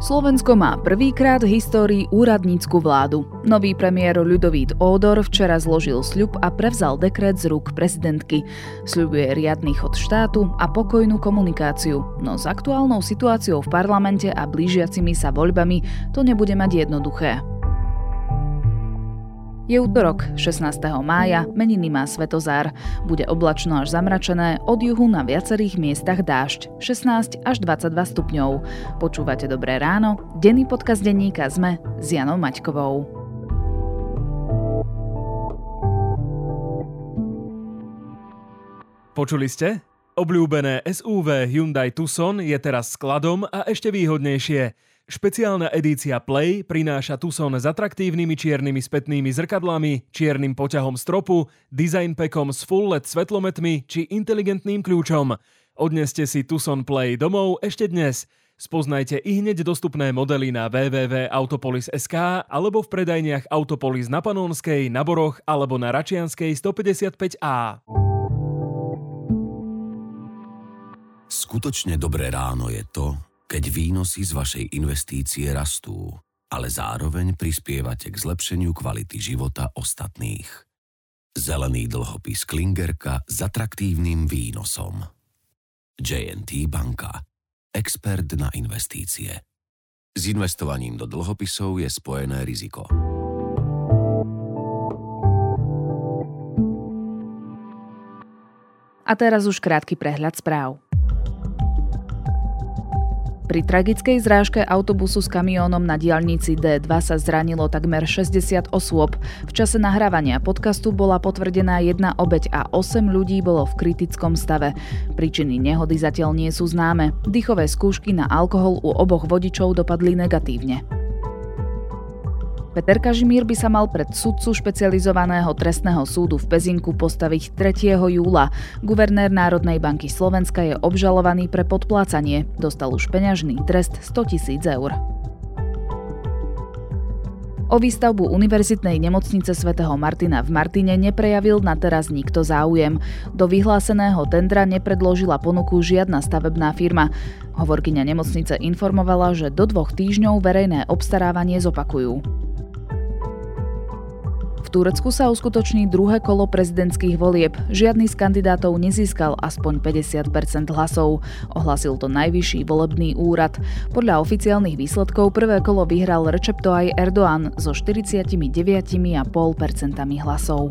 Slovensko má prvýkrát v histórii úradnícku vládu. Nový premiér Ľudovít Ódor včera zložil sľub a prevzal dekret z rúk prezidentky. Sľubuje riadny chod štátu a pokojnú komunikáciu, no s aktuálnou situáciou v parlamente a blížiacimi sa voľbami to nebude mať jednoduché. Je útorok, 16. mája, meniny má Svetozár. Bude oblačno až zamračené, od juhu na viacerých miestach dážď, 16 až 22 stupňov. Počúvate Dobré ráno, denný podcast denníka SME s Janou Maťkovou. Počuli ste? Obľúbené SUV Hyundai Tucson je teraz skladom a ešte výhodnejšie. Špeciálna edícia Play prináša Tucson s atraktívnymi čiernymi spätnými zrkadlami, čiernym poťahom stropu, design packom s full LED svetlometmi či inteligentným kľúčom. Odneste si Tucson Play domov ešte dnes. Spoznajte i hneď dostupné modely na www.autopolis.sk alebo v predajniach Autopolis na Panónskej, na Boroch alebo na Račianskej 155A. Skutočne dobré ráno je to, keď výnosy z vašej investície rastú, ale zároveň prispievate k zlepšeniu kvality života ostatných. Zelený dlhopis Klingerka s atraktívnym výnosom. J&T banka. Expert na investície. S investovaním do dlhopisov je spojené riziko. A teraz už krátky prehľad správ. Pri tragickej zrážke autobusu s kamiónom na diaľnici D2 sa zranilo takmer 60 osôb. V čase nahrávania podcastu bola potvrdená jedna obeť a 8 ľudí bolo v kritickom stave. Príčiny nehody zatiaľ nie sú známe. Dýchové skúšky na alkohol u oboch vodičov dopadli negatívne. Peter Kažimír by sa mal pred sudcu špecializovaného trestného súdu v Pezinku postaviť 3. júla. Guvernér Národnej banky Slovenska je obžalovaný pre podplácanie. Dostal už peňažný trest 100 000 eur. O výstavbu univerzitnej nemocnice svätého Martina v Martine neprejavil na teraz nikto záujem. Do vyhláseného tendra nepredložila ponuku žiadna stavebná firma. Hovorkyňa nemocnice informovala, že do 2 týždňov verejné obstarávanie zopakujú. V Turecku sa uskutoční druhé kolo prezidentských volieb. Žiadny z kandidátov nezískal aspoň 50% hlasov. Ohlásil to najvyšší volebný úrad. Podľa oficiálnych výsledkov prvé kolo vyhral Recep Tayyip Erdoğan so 49,5% hlasov.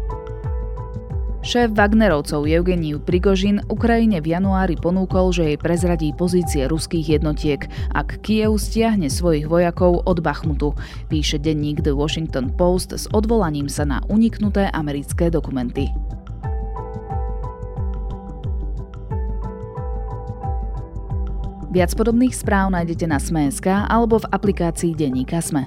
Šéf Wagnerovcov Evgenij Prigožin Ukrajine v januári ponúkol, že jej prezradí pozície ruských jednotiek, ak Kyjev stiahne svojich vojakov od Bachmutu, píše denník The Washington Post s odvolaním sa na uniknuté americké dokumenty. Viac podobných správ nájdete na Sme.sk alebo v aplikácii denníka Sme.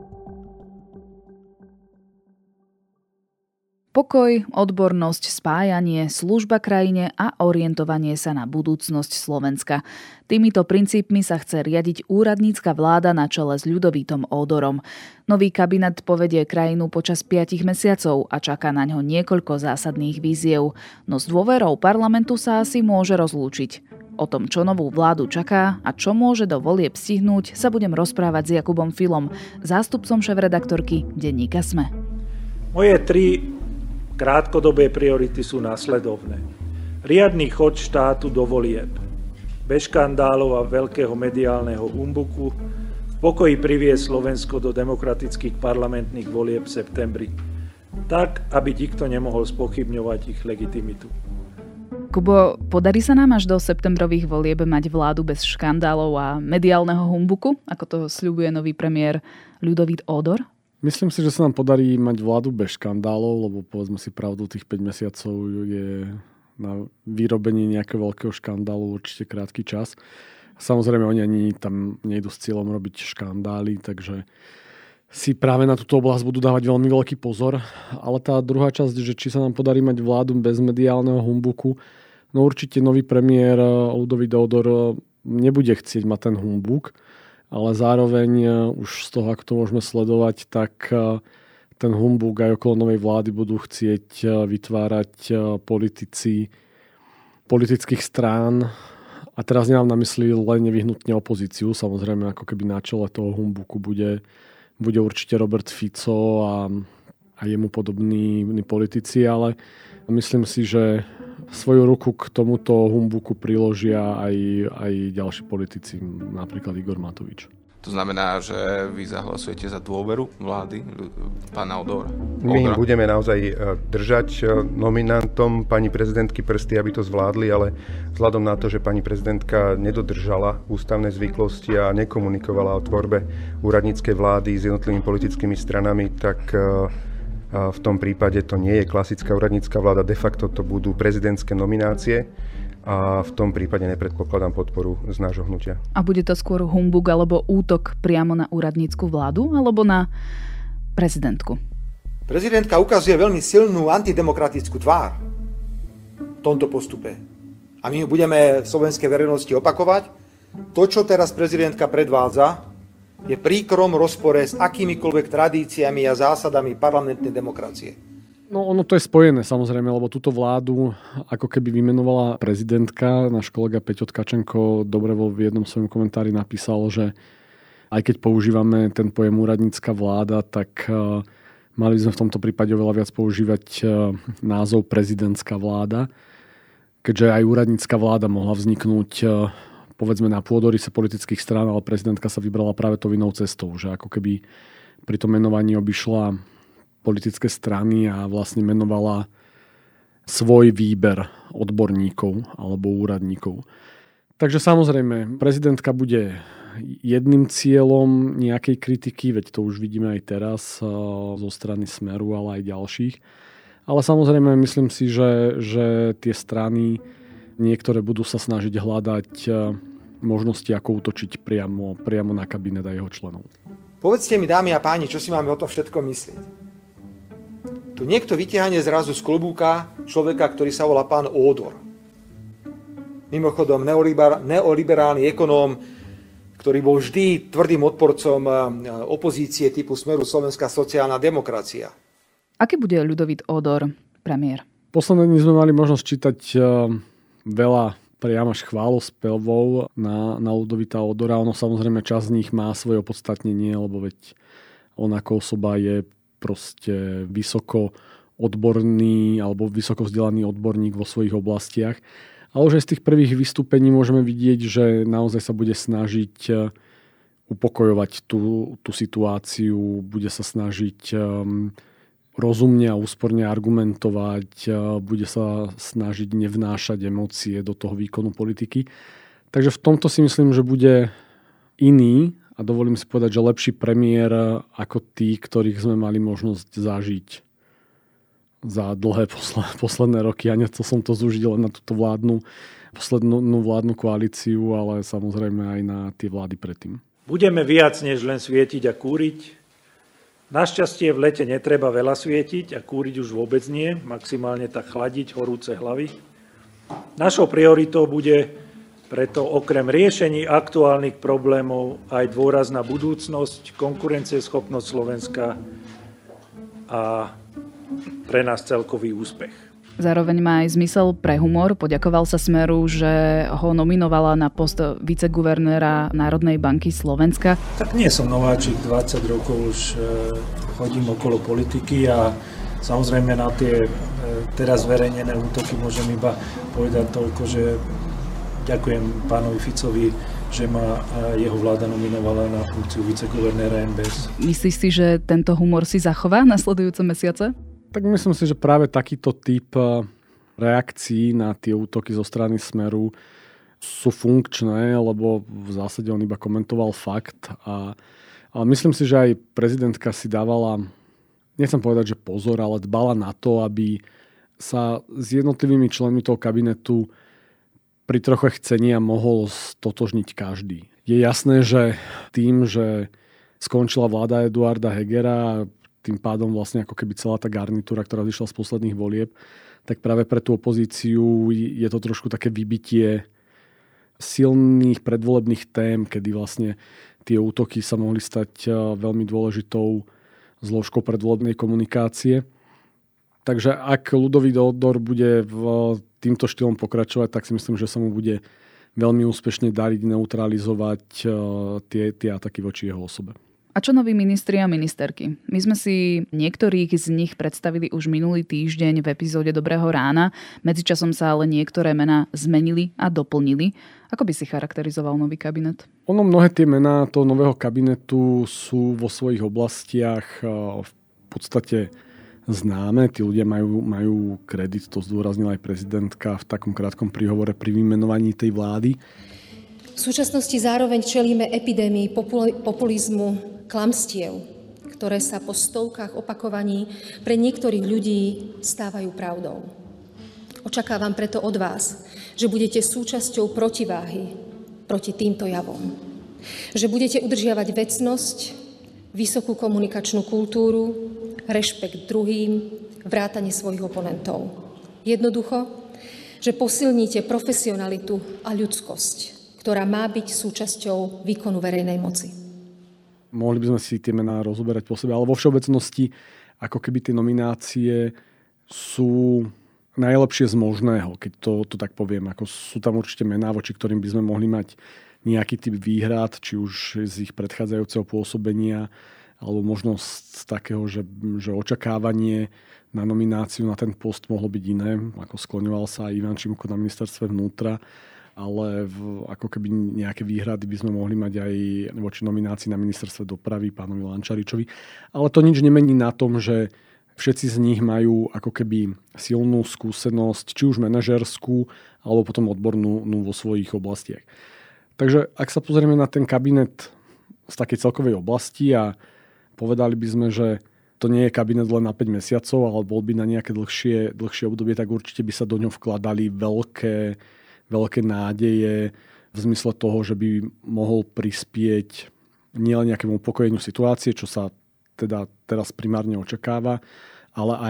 Pokoj, odbornosť, spájanie, služba krajine a orientovanie sa na budúcnosť Slovenska. Týmito princípmi sa chce riadiť úradnícka vláda na čele s Ľudovítom Ódorom. Nový kabinet povedie krajinu počas 5 mesiacov a čaká na ňo niekoľko zásadných víziev. No s dôverou parlamentu sa asi môže rozlúčiť. O tom, čo novú vládu čaká a čo môže do volieb stihnúť, sa budem rozprávať s Jakubom Filom, zástupcom šéfredaktorky denníka Sme. Moje 3 krátkodobé priority sú nasledovné. Riadny chod štátu do volieb. Bez škandálov a veľkého mediálneho humbuku v pokoji priviesť Slovensko do demokratických parlamentných volieb v septembri. Tak, aby nikto nemohol spochybňovať ich legitimitu. Kubo, podarí sa nám až do septembrových volieb mať vládu bez škandálov a mediálneho humbuku, ako to sľubuje nový premiér Ľudovít Ódor? Myslím si, že sa nám podarí mať vládu bez škandálov, lebo povedzme si pravdu, tých 5 mesiacov je na vyrobenie nejakého veľkého škandálu určite krátky čas. Samozrejme, oni ani tam nejdu s cieľom robiť škandály, takže si práve na túto oblasť budú dávať veľmi veľký pozor. Ale tá druhá časť, že či sa nám podarí mať vládu bez mediálneho humbuku, no určite nový premiér Ľudovít Ódor nebude chcieť mať ten humbuk, ale zároveň už z toho, ako to môžeme sledovať, tak ten humbug aj okolo novej vlády budú chcieť vytvárať politici politických strán A teraz nemám na mysli len nevyhnutne opozíciu. Samozrejme, ako keby na čele toho humbuku bude určite Robert Fico a jemu podobní politici, ale myslím si, že svoju ruku k tomuto humbuku priložia aj ďalší politici, napríklad Igor Matovič. To znamená, že vy zahlasujete za dôveru vlády pána Odora? My budeme naozaj držať nominantom pani prezidentky prsty, aby to zvládli, ale vzhľadom na to, že pani prezidentka nedodržala ústavné zvyklosti a nekomunikovala o tvorbe úradníckej vlády s jednotlivými politickými stranami, tak v tom prípade to nie je klasická úradnícka vláda, de facto to budú prezidentské nominácie. A v tom prípade nepredpokladám podporu z nášho hnutia. A bude to skôr humbug alebo útok priamo na úradnícku vládu alebo na prezidentku? Prezidentka ukazuje veľmi silnú antidemokratickú tvár v tomto postupe. A my budeme v slovenskej verejnosti opakovať. To, čo teraz prezidentka predvádza, je v príkrom rozpore s akýmikoľvek tradíciami a zásadami parlamentnej demokracie. No ono to je spojené samozrejme, lebo túto vládu ako keby vymenovala prezidentka. Náš kolega Peťo Tkačenko dobre v jednom svojom komentári napísal, že aj keď používame ten pojem úradnícka vláda, tak mali sme v tomto prípade oveľa viac používať názov prezidentská vláda, keďže aj úradnícka vláda mohla vzniknúť povedzme na pôdoryse politických strán, ale prezidentka sa vybrala práve tou inou cestou, že ako keby pri tom menovaní obišla politické strany a vlastne menovala svoj výber odborníkov alebo úradníkov. Takže samozrejme, prezidentka bude jedným cieľom nejakej kritiky, veď to už vidíme aj teraz zo strany Smeru, ale aj ďalších. Ale samozrejme, myslím si, že tie strany niektoré budú sa snažiť hľadať možnosti, ako útočiť priamo na kabinet a jeho členov. Povedzte mi, dámy a páni, čo si máme o tom všetko myslieť. Tu niekto vytiahne zrazu z klobúka človeka, ktorý sa volá pán Ódor. Mimochodom, neoliberálny ekonóm, ktorý bol vždy tvrdým odporcom opozície typu Smeru Slovenská sociálna demokracia. Aký bude Ľudovít Ódor premiér? Posledné dni sme mali možnosť čítať veľa priam až chválospevov na Ľudovíta Ódora. Ono samozrejme časť z nich má svoje opodstatnenie, lebo veď on ako osoba je proste vysoko odborný alebo vysoko vzdelaný odborník vo svojich oblastiach. Ale už aj z tých prvých vystúpení môžeme vidieť, že naozaj sa bude snažiť upokojovať tú situáciu, bude sa snažiť rozumne a úsporne argumentovať, bude sa snažiť nevnášať emócie do toho výkonu politiky. Takže v tomto si myslím, že bude iný a dovolím si povedať, že lepší premiér ako tí, ktorých sme mali možnosť zažiť za dlhé posledné roky. A nechcel som to zúžiť len na túto poslednú vládnu koalíciu, ale samozrejme aj na tie vlády predtým. Budeme viac než len svietiť a kúriť. Našťastie v lete netreba veľa svietiť a kúriť už vôbec nie, maximálne tak chladiť horúce hlavy. Našou prioritou bude preto okrem riešení aktuálnych problémov aj dôraz na budúcnosť, konkurencieschopnosť Slovenska a pre nás celkový úspech. Zároveň má aj zmysel pre humor. Poďakoval sa Smeru, že ho nominovala na post viceguvernéra Národnej banky Slovenska. Tak nie som nováčik, 20 rokov už chodím okolo politiky a samozrejme na tie teraz zverejnené útoky môžem iba povedať toľko, že ďakujem pánovi Ficovi, že ma jeho vláda nominovala na funkciu viceguvernéra NBS. Myslíš si, že tento humor si zachová nasledujúce mesiace? Tak myslím si, že práve takýto typ reakcií na tie útoky zo strany Smeru sú funkčné, lebo v zásade on iba komentoval fakt. Ale myslím si, že aj prezidentka si dávala, nechcem povedať, že pozor, ale dbala na to, aby sa s jednotlivými členmi toho kabinetu pri troche chcenia mohol stotožniť každý. Je jasné, že tým, že skončila vláda Eduarda Hegera, tým pádom vlastne ako keby celá tá garnitúra, ktorá vyšla z posledných volieb, tak práve pre tú opozíciu je to trošku také vybitie silných predvolebných tém, kedy vlastne tie útoky sa mohli stať veľmi dôležitou zložkou predvolebnej komunikácie. Takže ak Ľudovít Ódor bude týmto štýlom pokračovať, tak si myslím, že sa mu bude veľmi úspešne dariť neutralizovať tie ataky voči jeho osobe. A čo noví ministri a ministerky? My sme si niektorých z nich predstavili už minulý týždeň v epizóde Dobrého rána. Medzičasom sa ale niektoré mená zmenili a doplnili. Ako by si charakterizoval nový kabinet? Mnohé tie mená toho nového kabinetu sú vo svojich oblastiach v podstate známe. Tí ľudia majú kredit, to zdôraznila aj prezidentka v takom krátkom príhovore pri vymenovaní tej vlády. V súčasnosti zároveň čelíme epidémii populizmu, klamstiev, ktoré sa po stovkách opakovaní pre niektorých ľudí stávajú pravdou. Očakávam preto od vás, že budete súčasťou protiváhy proti týmto javom. Že budete udržiavať vecnosť, vysokú komunikačnú kultúru, rešpekt druhým, vrátane svojich oponentov. Jednoducho, že posilníte profesionalitu a ľudskosť, ktorá má byť súčasťou výkonu verejnej moci. Mohli by sme si tie mená rozoberať po sebe, ale vo všeobecnosti ako keby tie nominácie sú najlepšie z možného, keď to tak poviem. Ako sú tam určite mená, voči ktorým by sme mohli mať nejaký typ výhrad, či už z ich predchádzajúceho pôsobenia, alebo možno z takého, že očakávanie na nomináciu na ten post mohlo byť iné. Ako skloňoval sa aj Ivan Šimko na ministerstve vnútra, ale ako keby nejaké výhrady by sme mohli mať aj voči nominácii na ministerstve dopravy pánovi Lančaričovi. Ale to nič nemení na tom, že všetci z nich majú ako keby silnú skúsenosť, či už manažerskú, alebo potom odbornú vo svojich oblastiach. Takže ak sa pozrieme na ten kabinet z takej celkovej oblasti a povedali by sme, že to nie je kabinet len na 5 mesiacov, ale bol by na nejaké dlhšie obdobie, tak určite by sa do ňoho vkladali veľké nádeje v zmysle toho, že by mohol prispieť nielen nejakému upokojeniu situácie, čo sa teda teraz primárne očakáva, ale aj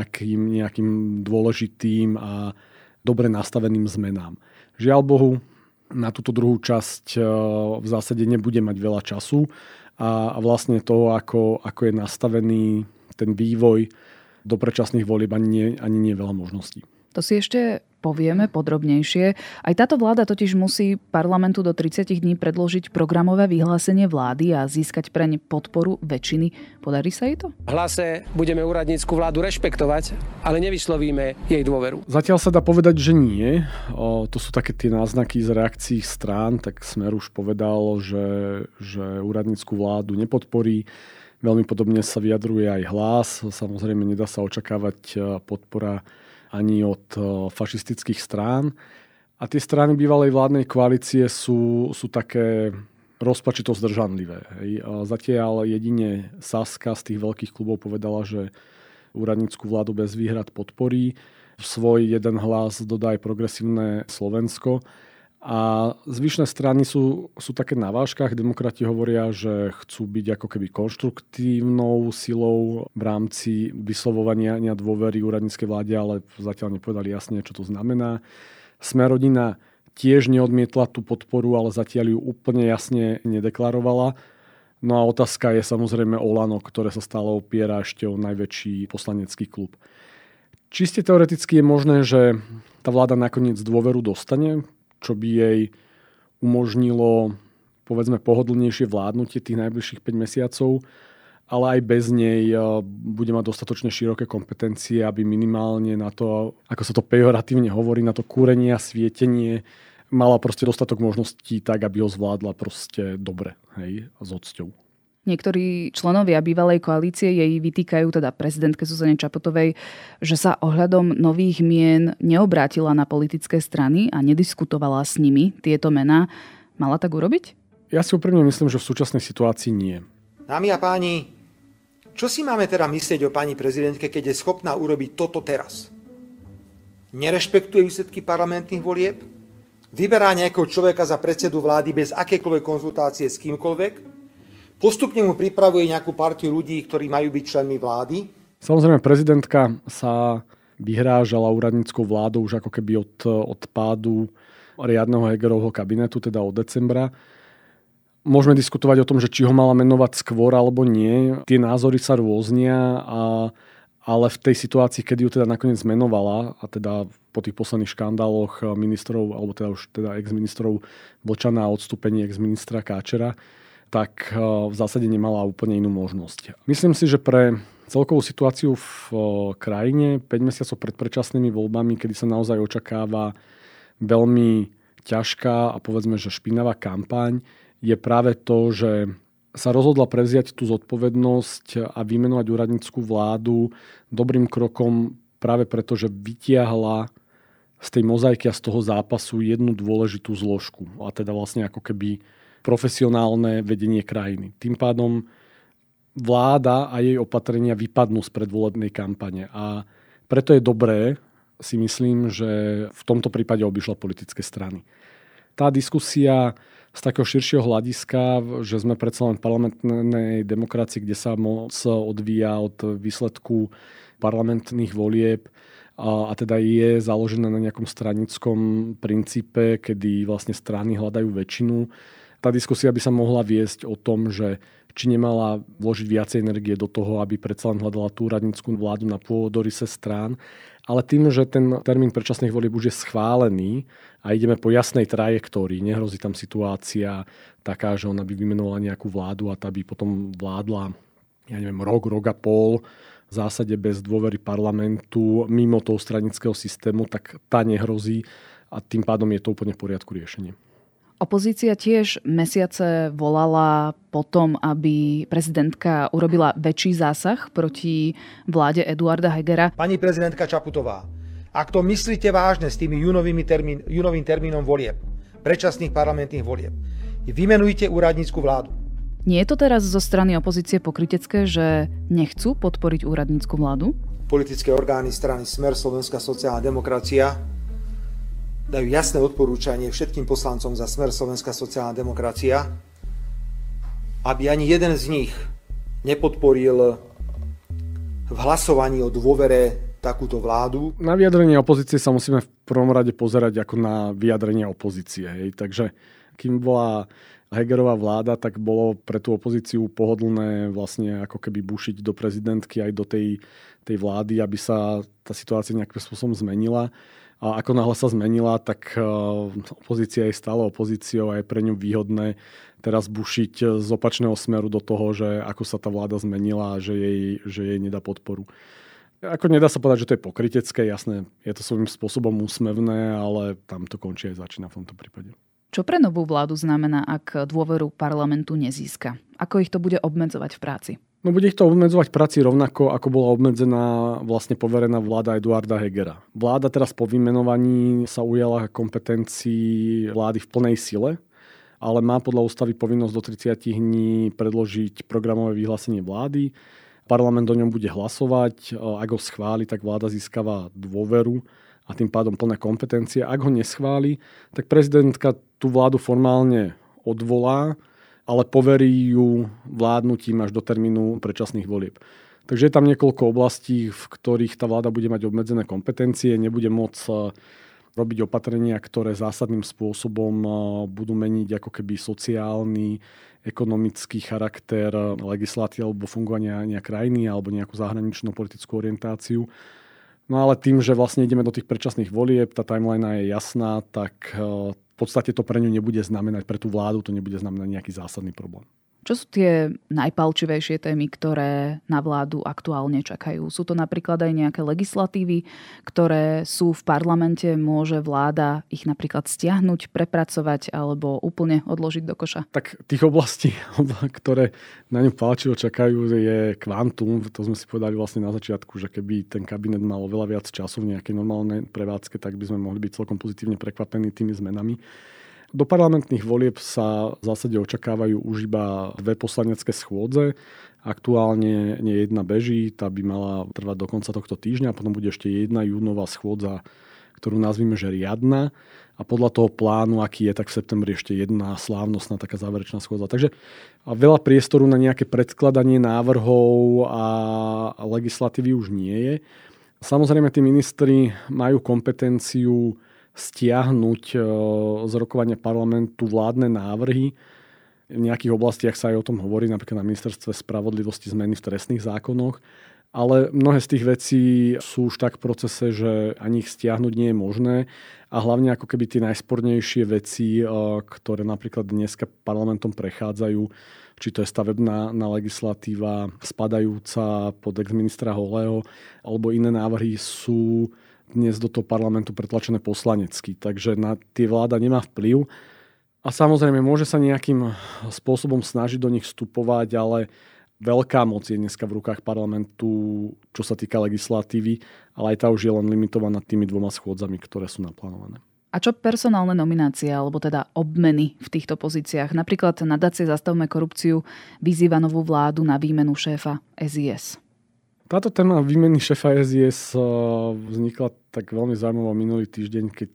nejakým dôležitým a dobre nastaveným zmenám. Žiaľ Bohu, na túto druhú časť v zásade nebude mať veľa času a vlastne to, ako je nastavený ten vývoj do predčasných volieb, ani nie veľa možností. To si ešte povieme podrobnejšie. Aj táto vláda totiž musí parlamentu do 30 dní predložiť programové vyhlásenie vlády a získať preň podporu väčšiny. Podarí sa jej to? V Hlase budeme úradnícku vládu rešpektovať, ale nevyslovíme jej dôveru. Zatiaľ sa dá povedať, že nie. To sú také tie náznaky z reakcií strán. Tak Smer už povedal, že úradnícku vládu nepodporí. Veľmi podobne sa vyjadruje aj Hlas. Samozrejme, nedá sa očakávať podpora ani od fašistických strán. A tie strany bývalej vládnej koalície sú také rozpačito zdržanlivé. Zatiaľ jedine Saska z tých veľkých klubov povedala, že úradnícku vládu bez výhrad podporí. Svoj jeden hlas dodá aj Progresívne Slovensko. A zvyšné strany sú také na vážkach. Demokrati hovoria, že chcú byť ako keby konštruktívnou silou v rámci vyslovovania dôvery úradníckej vláde, ale zatiaľ nepovedali jasne, čo to znamená. Smer-rodina tiež neodmietla tú podporu, ale zatiaľ ju úplne jasne nedeklarovala. No a otázka je samozrejme Olano, ktoré sa stále opiera ešte o najväčší poslanecký klub. Čiste teoreticky je možné, že tá vláda nakoniec dôveru dostane, čo by jej umožnilo, povedzme, pohodlnejšie vládnutie tých najbližších 5 mesiacov, ale aj bez nej bude mať dostatočne široké kompetencie, aby minimálne na to, ako sa to pejoratívne hovorí, na to kúrenie a svietenie, mala proste dostatok možností tak, aby ho zvládla proste dobre, s odsťou. Niektorí členovia bývalej koalície jej vytýkajú, teda prezidentke Zuzane Čaputovej, že sa ohľadom nových mien neobrátila na politické strany a nediskutovala s nimi tieto mená. Mala tak urobiť? Ja si úprimne myslím, že v súčasnej situácii nie. Dámy a páni, čo si máme teda myslieť o pani prezidentke, keď je schopná urobiť toto teraz? Nerešpektuje výsledky parlamentných volieb? Vyberá nejakého človeka za predsedu vlády bez akékoľvek konzultácie s kýmkoľvek? Postupne mu pripravuje nejakú partiu ľudí, ktorí majú byť členmi vlády. Samozrejme, prezidentka sa vyhrážala úradníckou vládou už ako keby od pádu riadneho Hegerovho kabinetu, teda od decembra. Môžeme diskutovať o tom, že či ho mala menovať skôr alebo nie. Tie názory sa rôznia a ale v tej situácii, kedy ju teda nakoniec menovala, a teda po tých posledných škandáloch ministrov, alebo teda už teda ex-ministrov Vlčana a odstúpení ex-ministra Káčera, tak v zásade nemala úplne inú možnosť. Myslím si, že pre celkovú situáciu v krajine 5 mesiacov pred predčasnými voľbami, kedy sa naozaj očakáva veľmi ťažká a povedzme, že špinavá kampaň, je práve to, že sa rozhodla prevziať tú zodpovednosť a vymenovať úradnícku vládu dobrým krokom práve preto, že vytiahla z tej mozaiky a z toho zápasu jednu dôležitú zložku. A teda vlastne ako keby profesionálne vedenie krajiny. Tým pádom vláda a jej opatrenia vypadnú z predvolebnej kampane. A preto je dobré, si myslím, že v tomto prípade obišla politické strany. Tá diskusia z takého širšieho hľadiska, že sme predsa len v parlamentnej demokracii, kde sa moc odvíja od výsledku parlamentných volieb a teda je založená na nejakom stranickom princípe, kedy vlastne strany hľadajú väčšinu. Tá diskusia by sa mohla viesť o tom, že či nemala vložiť viacej energie do toho, aby predsa len hľadala tú úradnícku vládu na pôdoryse strán. Ale tým, že ten termín predčasných volieb už je schválený a ideme po jasnej trajektórii, nehrozí tam situácia taká, že ona by vymenovala nejakú vládu a tá by potom vládla, rok a pol v zásade bez dôvery parlamentu mimo toho stranického systému, tak tá nehrozí a tým pádom je to úplne v poriadku riešenie. Opozícia tiež mesiace volala potom, aby prezidentka urobila väčší zásah proti vláde Eduarda Hegera. Pani prezidentka Čaputová, ak to myslíte vážne s tými júnovým termínom volieb, predčasných parlamentných volieb, vymenujte úradnícku vládu. Nie je to teraz zo strany opozície pokrytecké, že nechcú podporiť úradnícku vládu? Politické orgány strany Smer, Slovenská sociálna demokracia dajú jasné odporúčanie všetkým poslancom za Smer, Slovenská sociálna demokracia, aby ani jeden z nich nepodporil v hlasovaní o dôvere takúto vládu. Na vyjadrenie opozície sa musíme v prvom rade pozerať ako na vyjadrenie opozície. Hej. Takže kým bola Hegerová vláda, tak bolo pre tú opozíciu pohodlné vlastne ako keby bušiť do prezidentky aj do tej vlády, aby sa tá situácia nejakým spôsobom zmenila. A ako náhle sa zmenila, tak opozícia je stále opozíciou a je pre ňu výhodné teraz bušiť z opačného smeru do toho, že ako sa tá vláda zmenila a že jej nedá podporu. Ako nedá sa povedať, že to je pokrytecké, jasné, je to svojím spôsobom úsmevné, ale tam to končí aj začína v tomto prípade. Čo pre novú vládu znamená, ak dôveru parlamentu nezíska? Ako ich to bude obmedzovať v práci? No bude ich to obmedzovať v práci rovnako, ako bola obmedzená vlastne poverená vláda Eduarda Hegera. Vláda teraz po vymenovaní sa ujala kompetencií vlády v plnej sile, ale má podľa ústavy povinnosť do 30 dní predložiť programové vyhlásenie vlády. Parlament o ňom bude hlasovať. Ak ho schváli, tak vláda získava dôveru a tým pádom plné kompetencie. Ak ho neschváli, tak prezidentka tú vládu formálne odvolá, ale poverí ju vládnutím až do termínu predčasných volieb. Takže je tam niekoľko oblastí, v ktorých tá vláda bude mať obmedzené kompetencie, nebude môcť robiť opatrenia, ktoré zásadným spôsobom budú meniť ako keby sociálny, ekonomický charakter legislatívy alebo fungovania nejakej krajiny alebo nejakú zahraničnú politickú orientáciu. No ale tým, že vlastne ideme do tých predčasných volieb, tá timeline je jasná, tak v podstate to pre ňu nebude znamenať, pre tú vládu to nebude znamenať nejaký zásadný problém. Čo sú tie najpálčivejšie témy, ktoré na vládu aktuálne čakajú? Sú to napríklad aj nejaké legislatívy, ktoré sú v parlamente, môže vláda ich napríklad stiahnuť, prepracovať alebo úplne odložiť do koša? Tak tých oblastí, ktoré na ňu pálčivo čakajú, je kvantum. To sme si povedali vlastne na začiatku, že keby ten kabinet mal oveľa viac času v nejakej normálnej prevádzke, tak by sme mohli byť celkom pozitívne prekvapení tými zmenami. Do parlamentných volieb sa v zásade očakávajú už iba 2 poslanecké schôdze. Aktuálne nie jedna beží, tá by mala trvať do konca tohto týždňa, potom bude ešte jedna júnová schôdza, ktorú nazvime, že riadna. A podľa toho plánu, aký je, tak v septembri ešte jedna slávnostná taká záverečná schôdza. Takže veľa priestoru na nejaké predkladanie návrhov a legislatívy už nie je. Samozrejme, tí ministri majú kompetenciu stiahnuť z rokovania parlamentu vládne návrhy. V nejakých oblastiach sa aj o tom hovorí, napríklad na ministerstve spravodlivosti zmeny v trestných zákonoch, ale mnohé z tých vecí sú už tak v procese, že ani ich stiahnuť nie je možné a hlavne ako keby tie najspornejšie veci, ktoré napríklad dneska parlamentom prechádzajú, či to je stavebná legislatíva spadajúca pod ex-ministra Holého, alebo iné návrhy sú dnes do toho parlamentu pretlačené poslanecky. Takže na tie vláda nemá vplyv. A samozrejme môže sa nejakým spôsobom snažiť do nich vstupovať, ale veľká moc je dneska v rukách parlamentu, čo sa týka legislatívy, ale aj tá už je len limitovaná tými 2 schôdzami, ktoré sú naplánované. A čo personálne nominácie, alebo teda obmeny v týchto pozíciách? Napríklad nadácia Zastavme korupciu vyzýva novú vládu na výmenu šéfa SIS. Táto téma výmeny šéfa SIS vznikla tak veľmi zaujímavo minulý týždeň, keď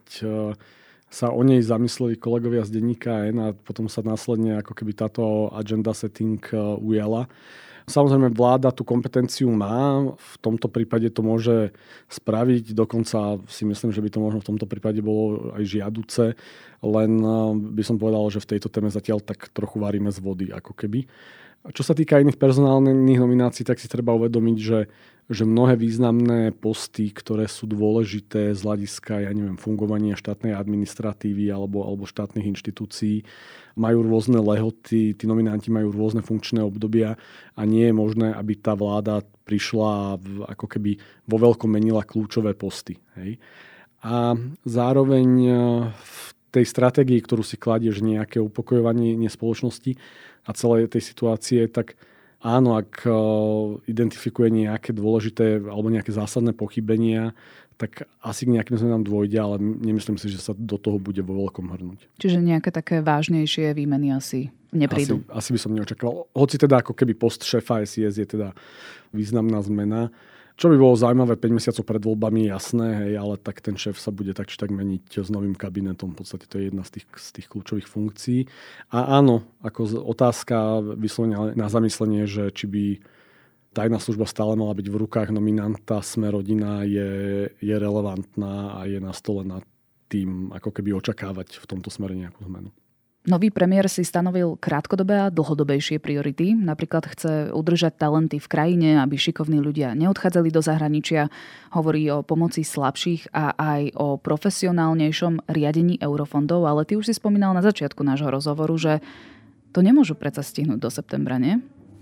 sa o nej zamysleli kolegovia z denníka N a potom sa následne ako keby táto agenda setting ujala. Samozrejme vláda tú kompetenciu má, v tomto prípade to môže spraviť, dokonca si myslím, že by to možno v tomto prípade bolo aj žiaduce, len by som povedal, že v tejto téme zatiaľ tak trochu varíme z vody ako keby. Čo sa týka iných personálnych nominácií, tak si treba uvedomiť, že mnohé významné posty, ktoré sú dôležité z hľadiska, fungovania štátnej administratívy alebo štátnych inštitúcií, majú rôzne lehoty, tí nominanti majú rôzne funkčné obdobia a nie je možné, aby tá vláda prišla ako keby vo veľkom menila kľúčové posty. Hej. A zároveň v tej stratégii, ktorú si kladieš nejaké upokojovanie spoločnosti a celej tej situácie, tak áno, ak identifikuje nejaké dôležité alebo nejaké zásadné pochybenia, tak asi k nejakým zmenám dôjde, ale nemyslím si, že sa do toho bude vo veľkom hrnúť. Čiže nejaké také vážnejšie výmeny asi neprídu? Asi by som neočakával. Hoci teda ako keby post šéfa SIS je teda významná zmena. Čo by bolo zaujímavé 5 mesiacov pred voľbami, jasné, hej, ale tak ten šéf sa bude tak či tak meniť s novým kabinetom. V podstate to je jedna z tých kľúčových funkcií. A áno, ako otázka vyslovene na zamyslenie, že či by tajná služba stále mala byť v rukách nominanta Sme rodina je relevantná a je na stole nad tým, ako keby očakávať v tomto smere nejakú zmenu. Nový premiér si stanovil krátkodobé a dlhodobejšie priority. Napríklad chce udržať talenty v krajine, aby šikovní ľudia neodchádzali do zahraničia. Hovorí o pomoci slabších a aj o profesionálnejšom riadení eurofondov. Ale ty už si spomínal na začiatku nášho rozhovoru, že to nemôžu predsa stihnúť do septembra, nie?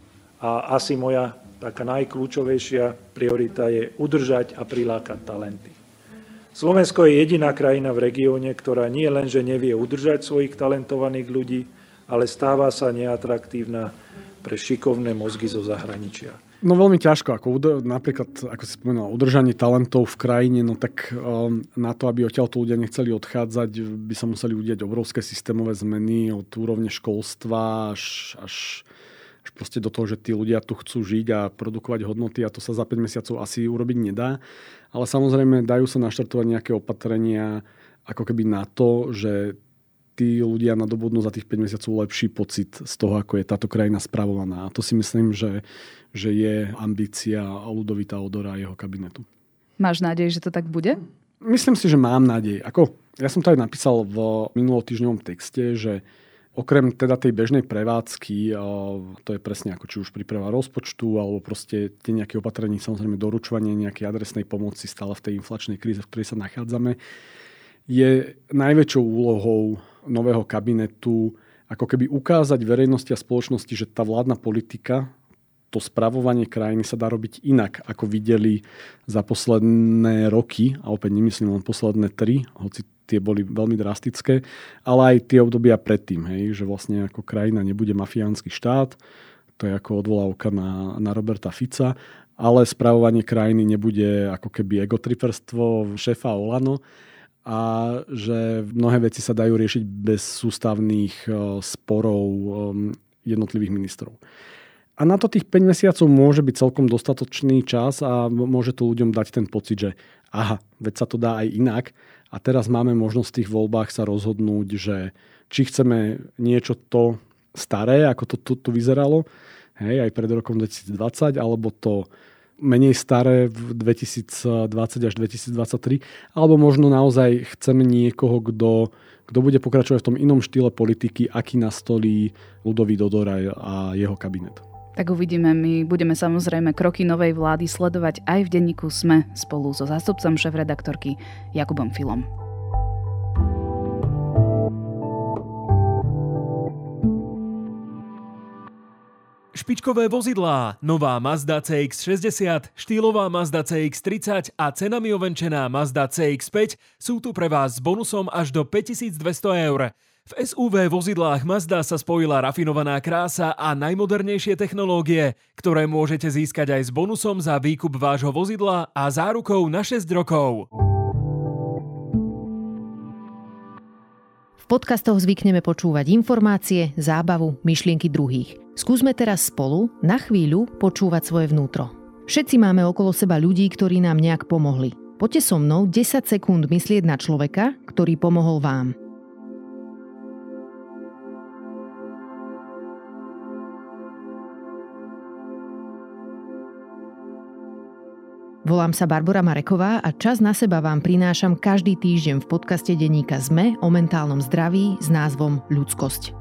A asi moja taká najkľúčovejšia priorita je udržať a prilákať talenty. Slovensko je jediná krajina v regióne, ktorá nie len, že nevie udržať svojich talentovaných ľudí, ale stáva sa neatraktívna pre šikovné mozgy zo zahraničia. No veľmi ťažko. Napríklad, ako si spomenul, udržanie talentov v krajine, no tak na to, aby odtiaľto ľudia nechceli odchádzať, by sa museli udiať obrovské systémové zmeny od úrovne školstva až proste do toho, že tí ľudia tu chcú žiť a produkovať hodnoty a to sa za 5 mesiacov asi urobiť nedá. Ale samozrejme dajú sa naštartovať nejaké opatrenia ako keby na to, že tí ľudia nadobudnú za tých 5 mesiacov lepší pocit z toho, ako je táto krajina spravovaná. A to si myslím, že je ambícia Ľudovita Odora a jeho kabinetu. Máš nádej, že to tak bude? Myslím si, že mám nádej. Ja som to aj napísal v minulotýždňovom texte, že okrem teda tej bežnej prevádzky, to je presne ako či už príprava rozpočtu, alebo proste tie nejaké opatrení, samozrejme doručovanie nejakej adresnej pomoci stále v tej inflačnej kríze, v ktorej sa nachádzame, je najväčšou úlohou nového kabinetu ako keby ukázať verejnosti a spoločnosti, že tá vládna politika, to spravovanie krajiny sa dá robiť inak, ako videli za posledné roky, a opäť nemyslím len posledné 3, hoci tie boli veľmi drastické, ale aj tie obdobia predtým, že vlastne ako krajina nebude mafiánsky štát, to je ako odvolávka na Roberta Fica, ale spravovanie krajiny nebude ako keby egotriperstvo šéfa Olano a že mnohé veci sa dajú riešiť bez sústavných sporov jednotlivých ministrov. A na to tých 5 mesiacov môže byť celkom dostatočný čas a môže to ľuďom dať ten pocit, že aha, veď sa to dá aj inak. A teraz máme možnosť v tých voľbách sa rozhodnúť, že či chceme niečo to staré, ako to tu vyzeralo, aj pred rokom 2020, alebo to menej staré v 2020 až 2023, alebo možno naozaj chceme niekoho, kto bude pokračovať v tom inom štýle politiky, aký nastolí Ľudovít Odor a jeho kabinet. Tak uvidíme, my budeme samozrejme kroky novej vlády sledovať aj v denníku SME spolu so zástupcom šéfredaktorky Jakubom Filom. Špičkové vozidlá, nová Mazda CX-60, štýlová Mazda CX-30 a cenami ovenčená Mazda CX-5 sú tu pre vás s bonusom až do 5200 €. V SUV vozidlách Mazda sa spojila rafinovaná krása a najmodernejšie technológie, ktoré môžete získať aj s bonusom za výkup vášho vozidla a zárukou na 6 rokov. V podcastoch zvykneme počúvať informácie, zábavu, myšlienky druhých. Skúsme teraz spolu na chvíľu počúvať svoje vnútro. Všetci máme okolo seba ľudí, ktorí nám nejak pomohli. Poďte so mnou 10 sekúnd myslieť na človeka, ktorý pomohol vám. Volám sa Barbora Mareková a Čas na seba vám prinášam každý týždeň v podcaste denníka SME o mentálnom zdraví s názvom Ľudskosť.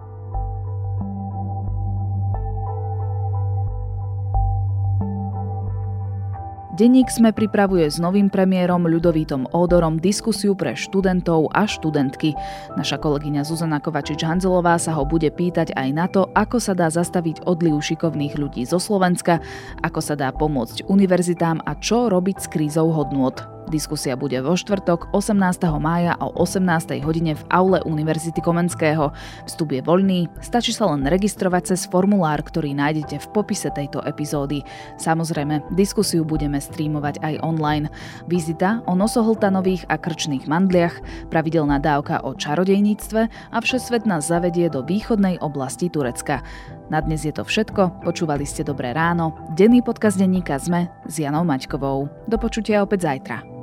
Denník SME pripravuje s novým premiérom Ľudovítom Ódorom diskusiu pre študentov a študentky. Naša kolegyňa Zuzana Kovačič-Hanzelová sa ho bude pýtať aj na to, ako sa dá zastaviť odliv šikovných ľudí zo Slovenska, ako sa dá pomôcť univerzitám a čo robiť s krízou hodnôt. Diskusia bude vo štvrtok 18. mája o 18. hodine v aule Univerzity Komenského. Vstup je voľný, stačí sa len registrovať cez formulár, ktorý nájdete v popise tejto epizódy. Samozrejme, diskusiu budeme streamovať aj online. Vizita o nosohltanových a krčných mandliach, pravidelná dávka o čarodejníctve a všesvet nás zavedie do východnej oblasti Turecka. Na dnes je to všetko, počúvali ste Dobré ráno, denný podcast denníka SME s Janou Maťkovou. Do počutia opäť zajtra.